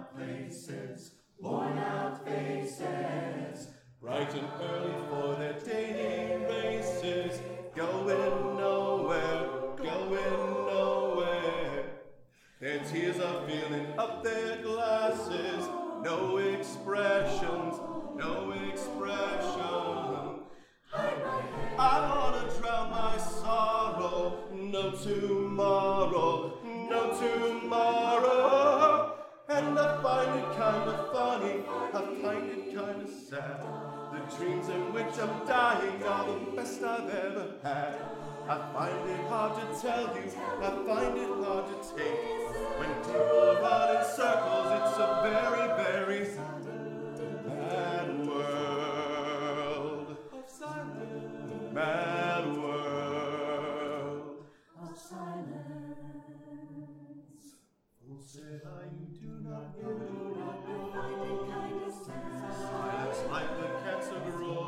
out places, worn out faces, bright and early for their daily races, going nowhere, going nowhere. Their tears are filling up their glasses, no expressions, no expression. I wanna drown my sorrow, no tomorrow, no tomorrow. And I find it kinda funny, I find it kinda sad. The dreams in which I'm dying are the best I've ever had. I find it hard to tell you, I find it hard to take. When people run in circles, it's a very, very bad world of silence. Mad world of silence. Who said I do not know? Silence like the cancer grows.